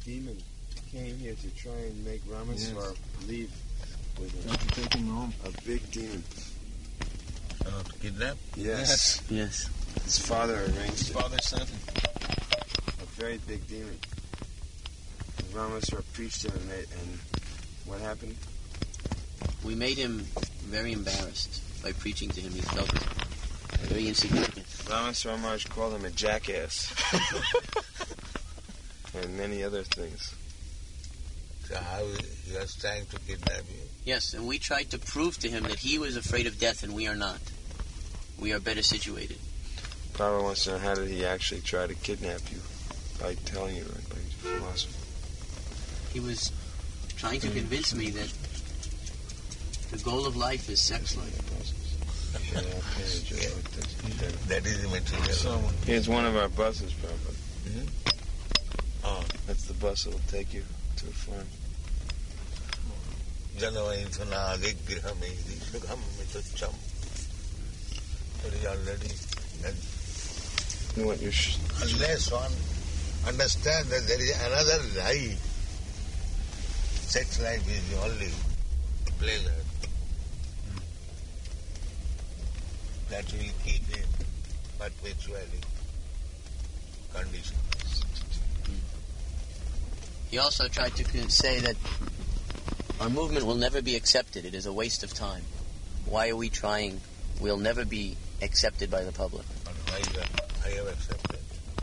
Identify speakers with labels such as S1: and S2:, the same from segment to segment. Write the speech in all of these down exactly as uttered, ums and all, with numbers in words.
S1: demon came here to try and make Rameswar yes. leave with him.
S2: Not to take him home.
S1: A big demon.
S3: Uh, to kidnap?
S1: Yes.
S4: Yes.
S1: His father arranged
S3: His
S1: it.
S3: father sent him.
S1: A very big demon. Rameswar preached to him, and, they, and what happened?
S4: We made him very embarrassed by preaching to him. He felt very insignificant.
S1: Rameswar Maharaj called him a jackass. And many other things.
S3: So how he was trying to kidnap you?
S4: Yes, and we tried to prove to him that he was afraid of death and we are not. We are better situated.
S1: Prabhupada wants to know, how did he actually try to kidnap you? By telling you, right? By philosophy.
S4: He was trying to convince me that the goal of life is sex life.
S3: Yeah, that is the material.
S1: Here's one of our buses, Prabhupada.
S3: Mm-hmm. Oh.
S1: That's the bus that will take you to the farm.
S3: Janavaintana Vigrhamedi Sugham Mitacham. That is already done.
S1: You know what you're sh-
S3: Unless one understands that there is another life, sex life is the only pleasure that will keep him perpetually conditioned.
S4: He also tried to say that our movement will never be accepted. It is a waste of time. Why are we trying? We'll never be accepted by the public.
S3: But why I have accepted?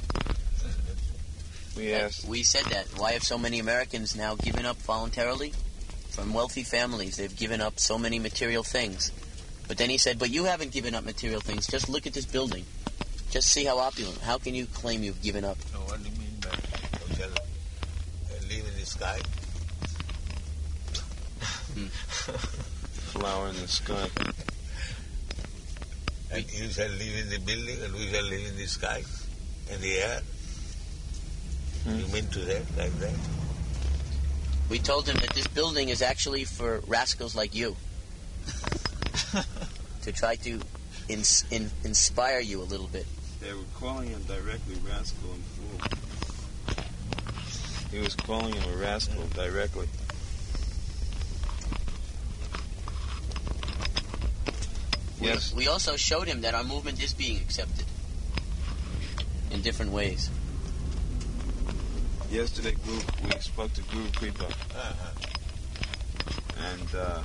S1: We asked.
S4: We said that. Why have so many Americans now given up voluntarily? From wealthy families, they've given up so many material things. But then he said, but you haven't given up material things. Just look at this building. Just see how opulent. How can you claim you've given up?
S3: So what do you mean by you shall live in the sky?
S4: Hmm.
S1: Flower in the sky.
S3: And you shall live in the building and we shall live in the sky, in the air. Hmm. You mean to that, like that?
S4: We told him that this building is actually for rascals like you. To try to ins- in- inspire you a little bit.
S1: They were calling him directly rascal and fool. He was calling him a rascal directly. Yes.
S4: We, we also showed him that our movement is being accepted in different ways.
S1: Yesterday, Guru, we spoke to Guru Kripa, uh-huh. and uh,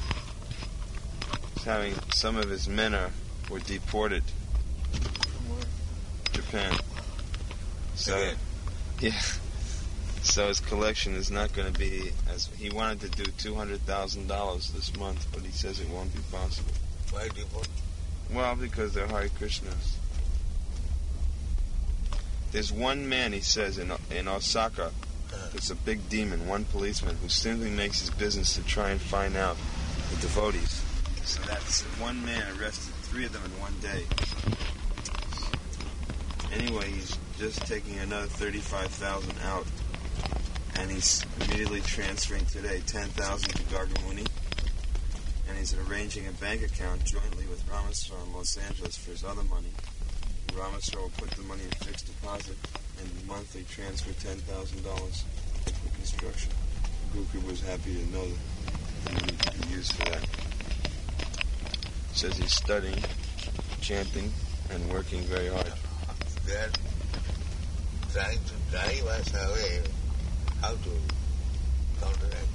S1: he's having some of his men are were deported from Japan. So,
S3: Again.
S1: yeah. So his collection is not going to be as he wanted to do two hundred thousand dollars this month, but he says it won't be possible.
S3: Why deport?
S1: Well, because they're Hare Krishnas. There's one man, he says, in in Osaka, that's a big demon, one policeman, who simply makes his business to try and find out the devotees. So that's one man arrested three of them in one day. Anyway, he's just taking another thirty-five thousand out, and he's immediately transferring today ten thousand to Gargamuni, and he's arranging a bank account jointly with Rameswar in Los Angeles for his other money. Rameswar will put the money in fixed deposit and monthly transfer ten thousand dollars for construction. Guru was happy to know that the money could be used for that. Says he's studying, chanting, and working very hard.
S3: They are trying to drive us away. How to counteract?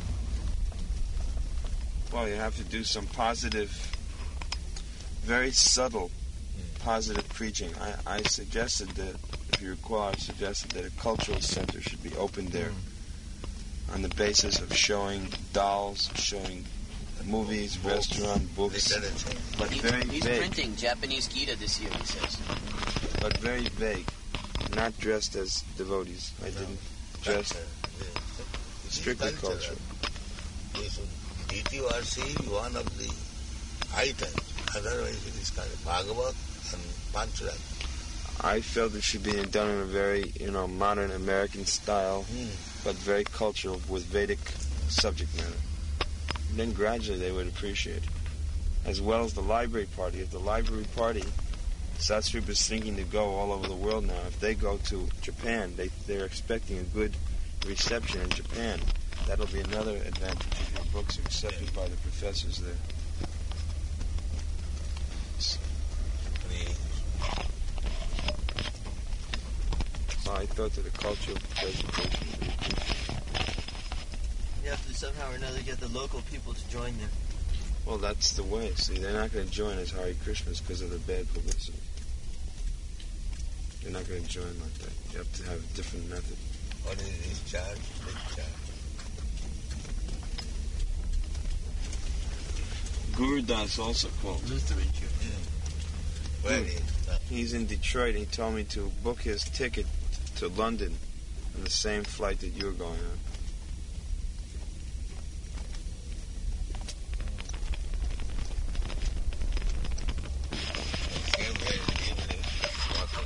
S1: Well, you have to do some positive, very subtle positive preaching. I, I suggested that, if you recall, I suggested that a cultural center should be opened there mm. on the basis of showing dolls, showing movies, books, restaurant, books, but
S4: he,
S1: very
S4: he's
S1: vague.
S4: He's printing Japanese Gita this year, he says.
S1: But very vague, not dressed as devotees. I no. didn't dress strictly cultural.
S3: D T R C is one of the items. Otherwise, it is kind of Bhagavad and Pancharat.
S1: I felt it should be done in a very, you know, modern American style, mm. but very cultural with Vedic subject matter. And then gradually they would appreciate it. As well as the library party. If the library party, Satsrupa is thinking to go all over the world now. If they go to Japan, they, they're expecting a good reception in Japan. That'll be another advantage if your books are accepted by the professors there. Oh, I thought that the cultural presentation would be
S2: You have to somehow or another get the local people to join you.
S1: Well, that's the way. See, they're not going to join as Hare Krishnas because of the bad publicity. They're not going to join like that. You have to have a different method.
S3: What is his charge? Big charge.
S1: Guru Das also called.
S2: Lutheran Church.
S3: Mm. Where
S1: Hmm.
S3: is that?
S1: He's in Detroit. He told me to book his ticket to London on the same flight that you're going on.
S3: Came here in the evening, walking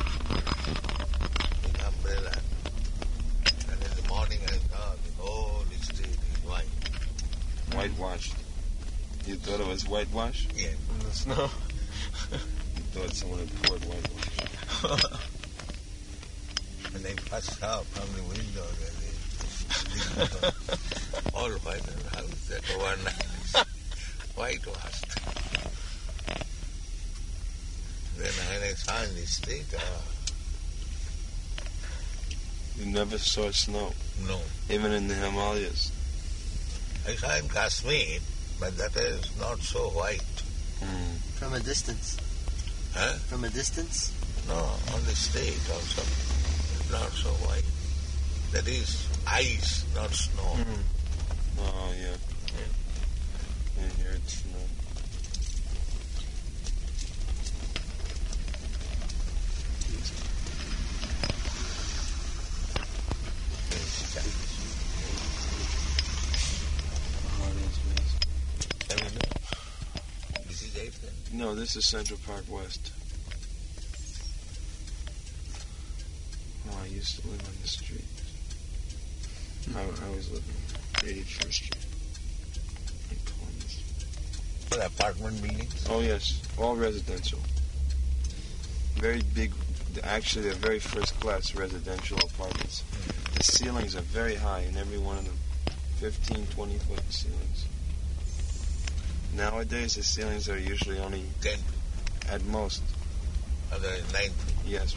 S3: with umbrella. And in the morning I saw the whole street is white.
S1: Whitewashed. You thought it was whitewash?
S3: Yeah.
S2: In the snow.
S1: You thought someone had poured whitewash.
S3: And I first saw from the window that it all white and house that overnight whitewashed. Then when I saw in the street, ah,
S1: You never saw snow,
S3: no.
S1: even in the Himalayas.
S3: I saw in Kashmir, but that is not so white.
S1: Mm.
S2: From a distance.
S3: Huh?
S2: From a distance?
S3: No, on the street also. It's not so white. That is ice, not snow.
S1: Mm. Oh, yeah. And here it's snow. Oh, it is amazing.
S3: Have you been? This is eighth then?
S1: No, this is Central Park West. Oh, I used to live on this street. I, I was living on eighty-first Street in Columbus.
S3: All apartment buildings?
S1: Oh, yes. All residential. Very big, actually, they're very first-class residential apartments. The ceilings are very high in every one of them. fifteen, twenty-foot ceilings. Nowadays, the ceilings are usually only,
S3: Ten,
S1: at most,
S3: other than nine.
S1: yes.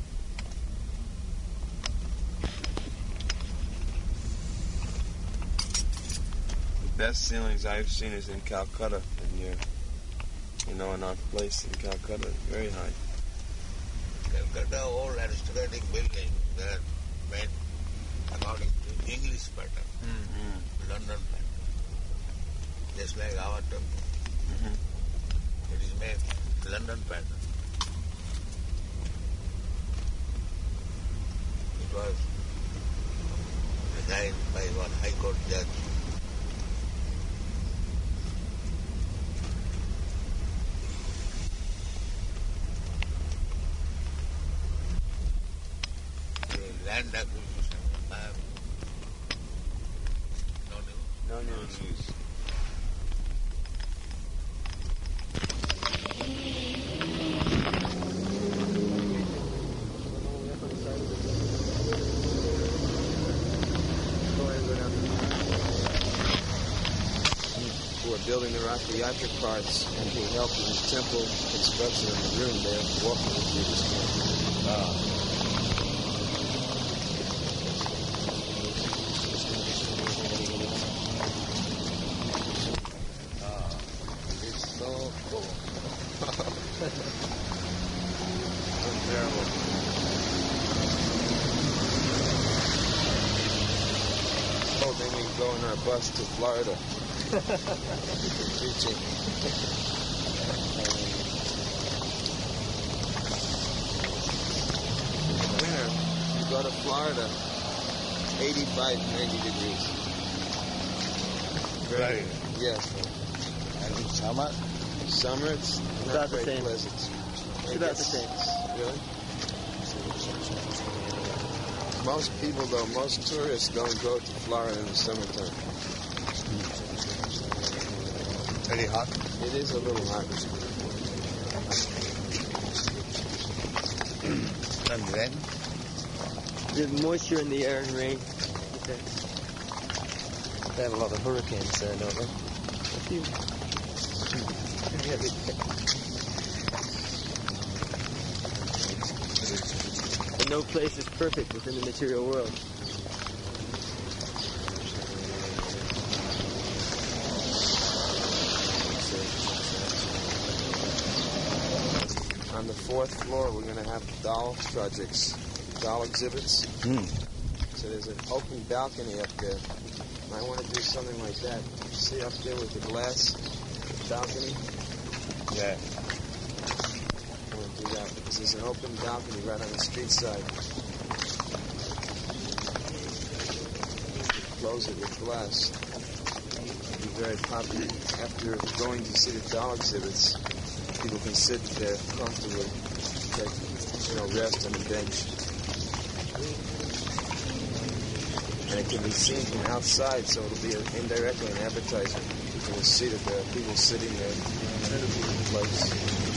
S1: The best ceilings I've seen is in Calcutta, in your, you know, in our place in Calcutta, very high.
S3: Calcutta, old aristocratic buildings, they are made according to English pattern,
S1: Mm.
S3: London pattern. Just like our temple.
S1: Mhm.
S3: It is made London pattern. It was designed by one High Court judge. The land acquisition, I have no news.
S1: No news. Who are building the Rafa Yatra carts and who helped in the temple construction of the room there, walking through this It's so cool. Unbearable. Oh, then we go on our bus to Florida. Preaching. In winter, you go to Florida, eighty-five, ninety degrees.
S3: Right.
S1: Yes.
S3: And in summer,
S1: Summer, it's not
S2: About the
S1: very
S2: same.
S1: pleasant.
S2: It's about the same.
S1: Really? Most people, though, most tourists don't go to Florida in the summertime.
S3: very hot.
S1: It is a little hot.
S3: And then
S2: There's moisture in the air and rain. there. They have a lot of hurricanes there, don't they? A few. And no place is perfect within the material world. On the fourth floor, we're going to have doll projects, doll exhibits.
S3: Hmm.
S2: So there's an open balcony up there. Might want to do something like that. See up there with the glass balcony?
S3: Yeah.
S2: I want to do that because there's an open balcony right on the street side. Close it with glass. It'll be very popular. After going to see the doll exhibits, people can sit there comfortably, take, you know, rest on the bench. And it can be seen from outside, so it'll be a, indirectly an advertisement. People will see that there are people sitting there in a beautiful place.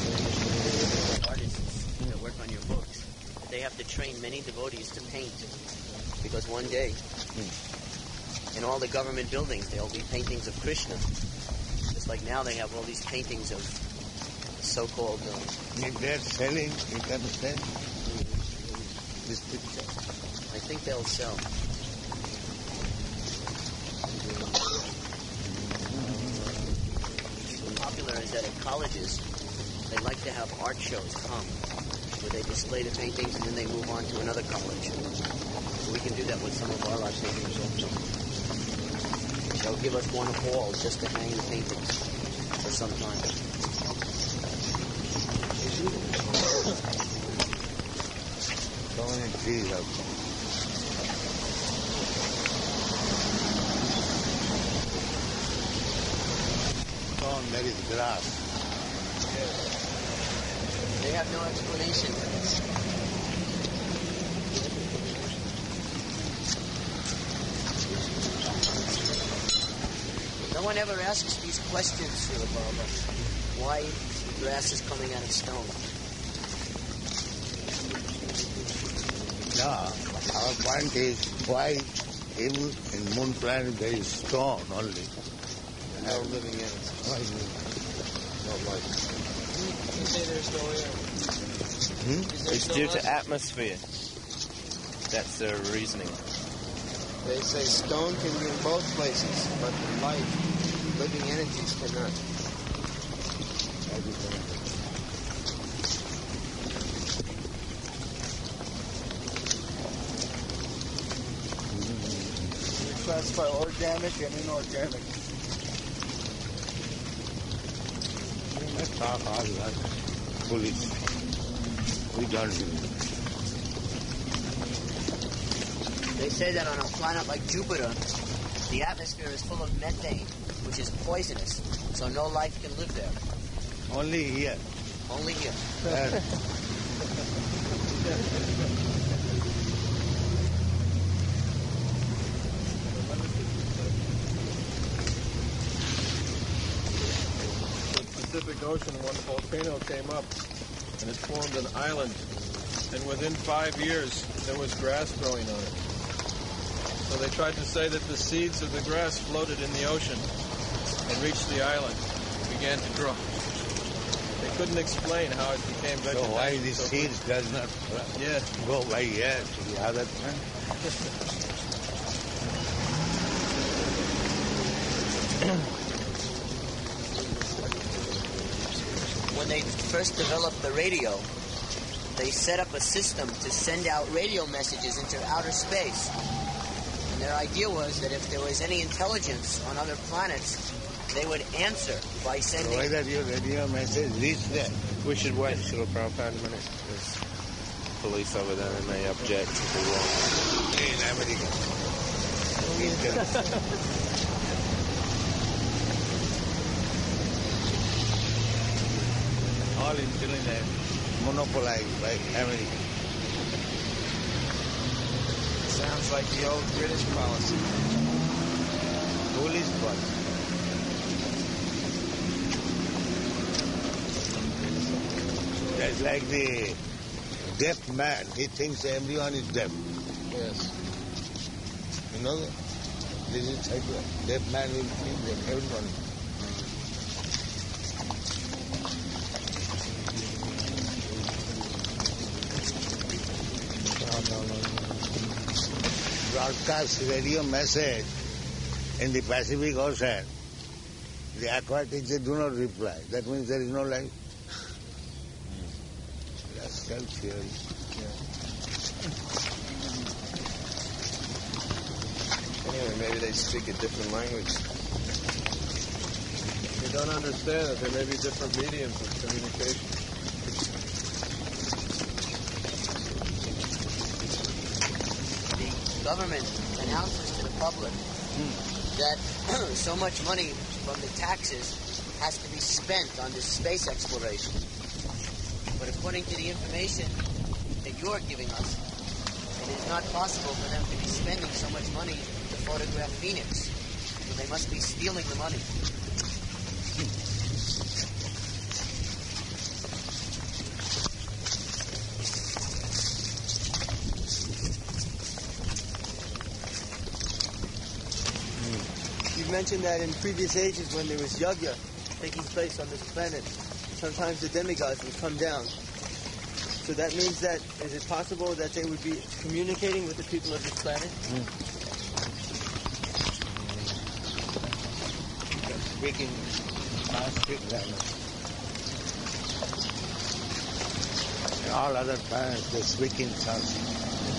S4: Artists that work on your books, they have to train many devotees to paint. Because one day, in all the government buildings, there'll be paintings of Krishna. Just like now they have all these paintings of so-called... Uh,
S3: If they're selling, you can sell this picture.
S4: I think they'll sell. Popular is that at colleges, they like to have art shows come, where they display the paintings and then they move on to another college. So we can do that with some of our art paintings also. They'll give us one hall just to hang the paintings for some time.
S3: So many trees out there. Oh, there is grass.
S4: They have no explanation for this. No one ever asks these questions, Srila Baba. Why grass is coming out of stone?
S3: Yeah, our point is why in, in moon planet there is stone only.
S2: No living entities.
S3: Why is it?
S2: No life. You say there's no air.
S3: Hmm?
S2: Is there
S5: It's
S2: no
S5: due
S2: life?
S5: to atmosphere. That's their reasoning.
S2: They say stone can be in both places, but the life, living entities cannot.
S6: We classify organic and inorganic.
S3: Let's talk all that. Police. We don't do it.
S4: They say that on a planet like Jupiter, the atmosphere is full of methane, which is poisonous, so no life can live there.
S3: Only here.
S4: Only here.
S3: There.
S6: Pacific Ocean, one volcano came up and it formed an island. And within five years, there was grass growing on it. So they tried to say that the seeds of the grass floated in the ocean and reached the island and began to grow. They couldn't explain how it became
S3: So
S6: vegetation.
S3: why the
S6: so
S3: seeds does not
S6: Yeah.
S3: go by here to the other plant?
S4: When they first developed the radio, they set up a system to send out radio messages into outer space. And their idea was that if there was any intelligence on other planets, they would answer by
S3: So
S4: sending...
S3: why that your radio message reach there?
S5: We should wait Srila Prabhupada a minute. There's police over there and they object to the law.
S3: In America. All internet monopolized by America.
S2: Sounds like the old British policy.
S3: Police policy. That's like the deaf man. He thinks everyone is deaf.
S2: Yes.
S3: You know that? This is cycle. Deaf man will think that everyone. No, no, no, no. Broadcast radio message in the Pacific Ocean. The aquatics, they do not reply. That means there is no life. That's self-theory.
S2: Anyway, maybe they speak a different language.
S6: You don't understand that there may be different mediums of communication.
S4: The government announces to the public that so much money from the taxes has to be spent on this space exploration. But according to the information that you're giving us, it is not possible for them to be spending so much money to photograph Phoenix. So they must be stealing the money.
S7: You mentioned that in previous ages when there was yagya taking place on this planet, sometimes the demigods would come down. So that means that, is it possible that they would be communicating with the people of this planet?
S3: Mm. Speaking Sanskrit language. All other planets, they speak in Sanskrit.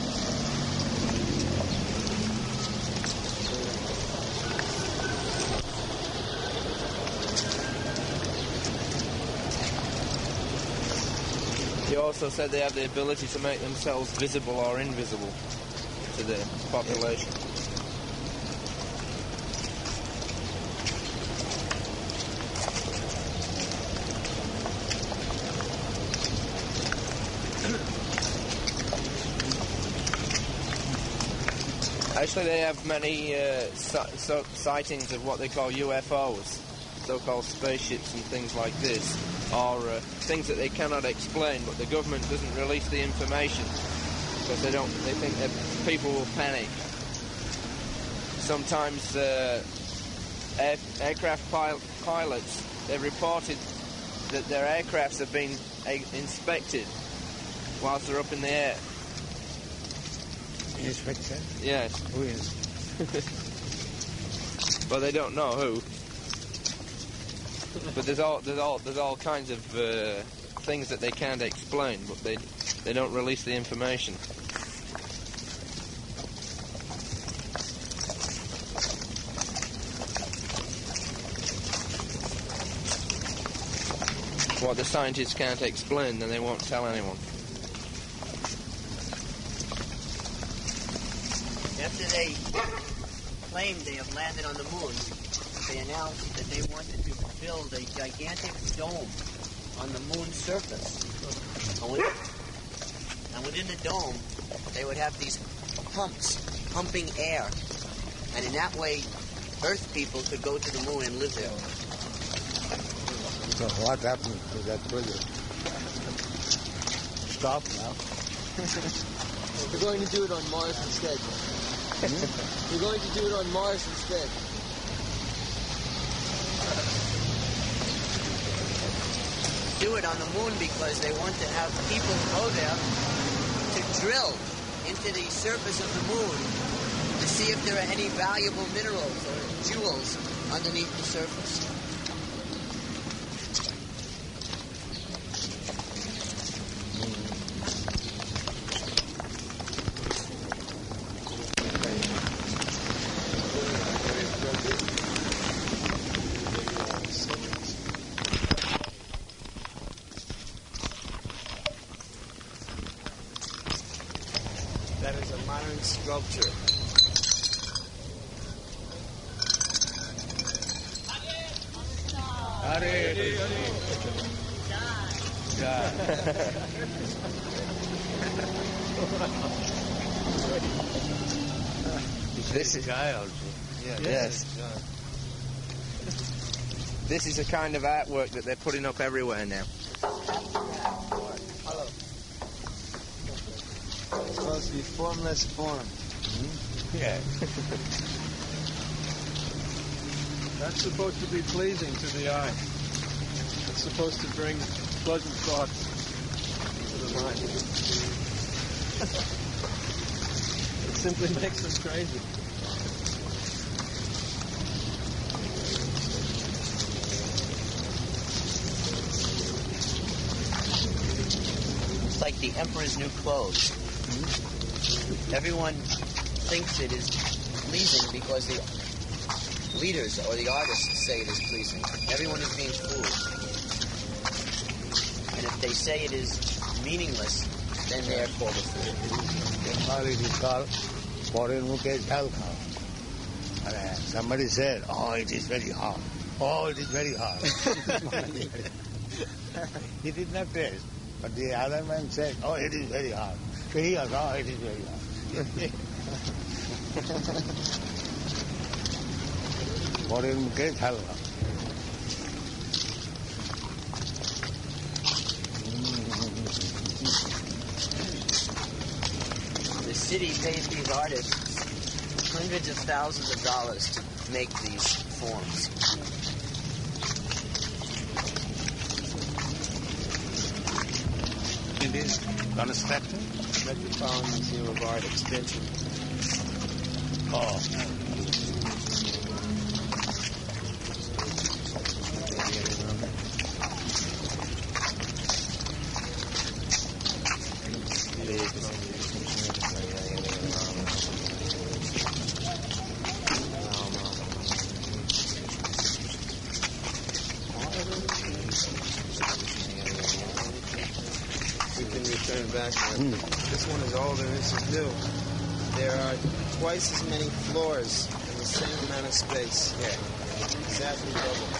S5: You also said they have the ability to make themselves visible or invisible to the population. Actually, they have many uh, so, so sightings of what they call U F Os, so-called spaceships and things like this, or uh, things that they cannot explain, but the government doesn't release the information because they don't. They think that people will panic. Sometimes uh, air, aircraft pil- pilots they've reported that their aircrafts have been a- inspected whilst they're up in the air.
S3: Inspection?
S5: Yes.
S3: Who is?
S5: Well, they don't know who. But there's all there's all there's all kinds of uh, things that they can't explain, but they they don't release the information. What the scientists can't explain, then they won't tell anyone.
S4: After they claimed they have landed on the moon, they announced that they wanted to build a gigantic dome on the moon's surface. And within, and within the dome, they would have these pumps pumping air. And in that way, Earth people could go to the moon and live there.
S3: So what happened to that project? Stop now.
S7: We're going to do it on Mars instead. We're going to do it on Mars instead.
S4: Do it on the moon because they want to have people go there to drill into the surface of the moon to see if there are any valuable minerals or jewels underneath the surface.
S2: That is a modern sculpture. Hare
S5: This is
S3: guy also.
S5: Yeah, yes. This is a kind of artwork that they're putting up everywhere now.
S2: It's supposed to be formless form.
S3: Yeah.
S6: That's supposed to be pleasing to the eye. It's supposed to bring pleasant thoughts to the mind. It simply makes them crazy.
S4: It's like the emperor's new clothes. Everyone thinks it is pleasing because the leaders or the artists say it is pleasing. Everyone is being fooled. And if they say it is meaningless, then they are called a fool.
S3: It is called foreign Mukesh Halka. Somebody said, oh, it is very hard. Oh, it is very hard. He did not taste. But the other man said, oh, it is very hard. So he goes, oh, it is very hard. Foreign Mukesh Halka.
S4: The city paid these artists hundreds of thousands of dollars to make these forms.
S3: It is constructed.
S2: Metropolitan Museum of Art extension.
S3: Oh.
S2: We can return back. Mm. This one is older, this is new. There are twice as many floors in the same amount of space. Yeah. Exactly double.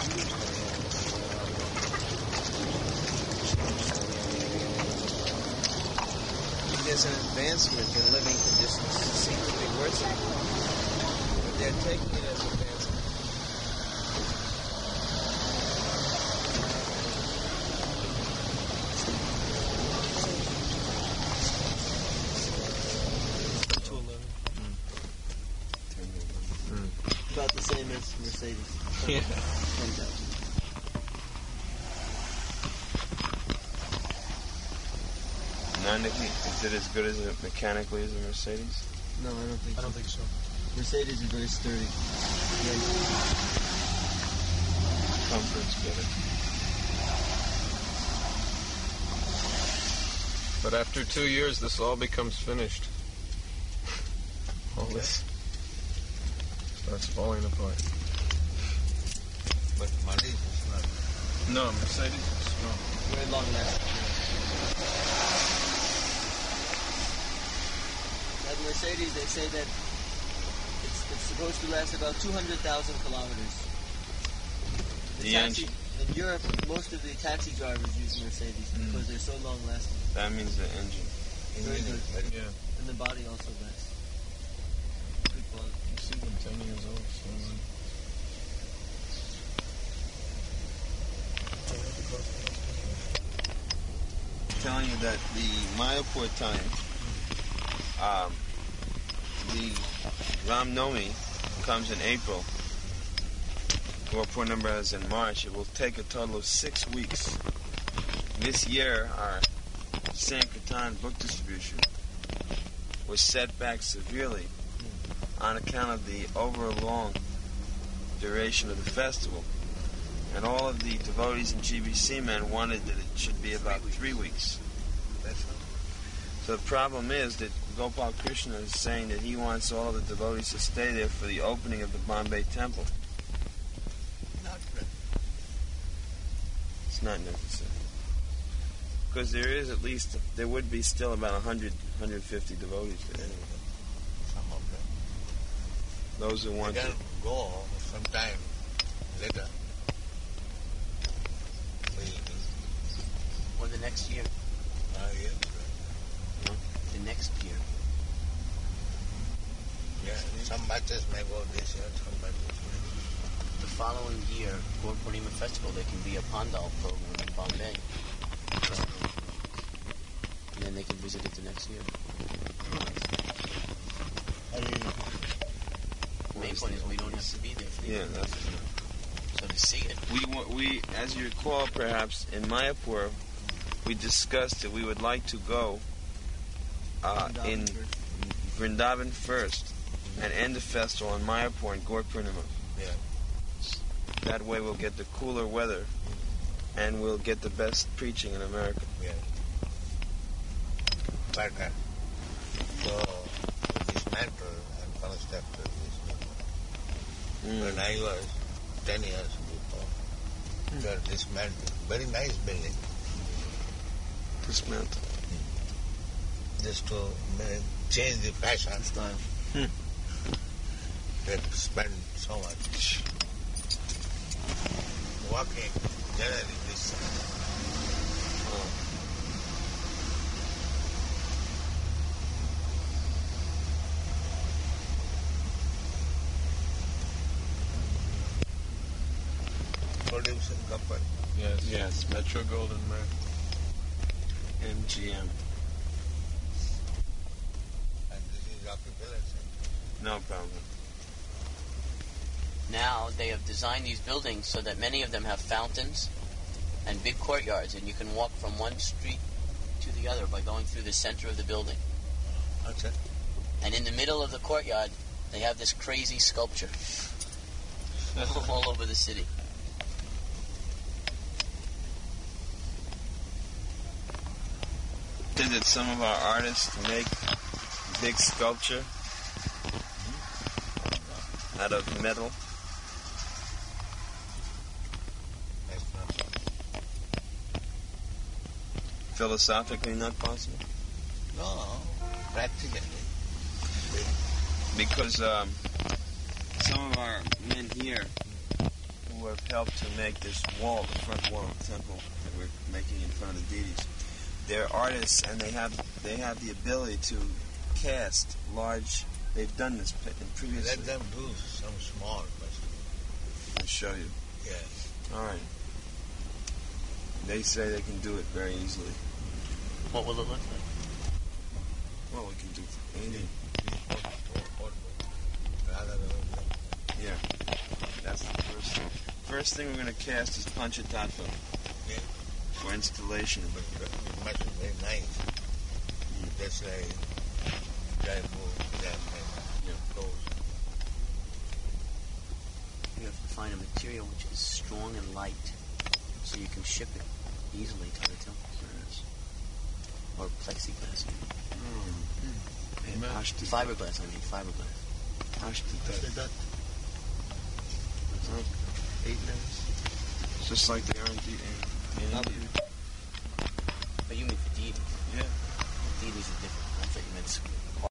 S2: There's an advancement in living conditions. It seems to be worsening. But they're taking it as advancement.
S7: About the same as Mercedes.
S6: Yeah.
S7: ten thousand.
S1: Mechanically, is it as good as it mechanically as a Mercedes?
S7: No, I don't think
S6: I
S7: so.
S6: don't think so.
S7: Mercedes is very sturdy. Yeah.
S1: Comfort's better.
S6: But after two years, this all becomes finished. All this starts falling apart.
S3: But money is not.
S6: No, Mercedes is strong.
S7: Very long lasting. At Mercedes, they say that it's, it's supposed to last about two hundred thousand kilometers.
S1: The
S7: taxi,
S1: engine.
S7: in Europe, most of the taxi drivers use Mercedes
S1: Mm.
S7: because they're so long lasting.
S1: That means the engine.
S7: Very good.
S6: Yeah.
S7: And the body also lasts. Good quality.
S6: You see them ten years old. So
S1: Telling you that the Mayapur time, um, the Ram Navami comes in April. Gurpur number is in March. It will take a total of six weeks. This year, our Sankirtan book distribution was set back severely on account of the over long duration of the festival. And all of the devotees and G B C men wanted that it should be about three weeks. So the problem is that Gopal Krishna is saying that he wants all the devotees to stay there for the opening of the Bombay temple.
S3: Not good.
S1: It's not necessary. Because there is at least, there would be still about one hundred, one hundred fifty devotees there.
S3: Some of them.
S1: Those who
S3: They
S1: want to.
S3: can go sometime later.
S4: Or the next year.
S3: Uh, yeah.
S4: The next year.
S3: Yeah. Some matches may go this year, some matches may
S4: The following year, Gaur Purnima Festival, there can be a Pandal program in Bombay. And then they can visit it the next year.
S3: go.
S4: have to be there for the
S1: Yeah, that's
S4: So to see it,
S1: we wa- we as you recall, perhaps in Mayapur, we discussed that we would like to go uh, in Vrindavan first and end the festival in Mayapur and Gaur Purnima.
S3: Yeah.
S1: That way we'll get the cooler weather and we'll get the best preaching in America.
S3: Yeah. But uh, so dismantle and construct this.
S1: Mm.
S3: When I was ten years before, they dismantled. Very nice building.
S1: Dismantle.
S3: Just to uh, change the fashion
S4: style.
S3: they spend so much. Walking generally this oh. Producing company.
S6: Yes. Yes. Metro Golden Mark.
S1: M G M.
S3: And this is Rocky Village.
S1: No problem.
S4: Now they have designed these buildings so that many of them have fountains and big courtyards, and you can walk from one street to the other by going through the center of the building.
S3: Okay.
S4: And in the middle of the courtyard, they have this crazy sculpture all over the city.
S1: Did that some of our artists make big sculpture out of metal?
S3: That's not
S1: Philosophically not possible?
S3: no, practically.
S1: Because um, some of our men here who have helped to make this wall, the front wall of the temple that we're making in front of the deities, they're artists and they have they have the ability to cast large. They've done this in previous.
S3: Let them do some small first.
S1: I'll show you.
S3: Yes.
S1: All right. They say they can do it very easily.
S4: What will it look like?
S1: Well, we can do anything.
S3: Rather than
S1: Yeah. That's the first thing. First thing we're going to cast is Panchatattva
S3: yeah.
S1: for installation.
S3: But it must be very nice. Just like Jaipur, Jaipur,
S1: Yeah.
S3: those.
S4: You have to find a material which is strong and light, so you can ship it easily to the temples. Or plexiglass.
S1: And Ashtata-
S4: Fiberglass, I mean, fiberglass.
S1: Ashtata- Eight minutes. Just like they are in, D- in, in India.
S4: But you mean for deities?
S1: Yeah.
S4: Deities are different. I thought you meant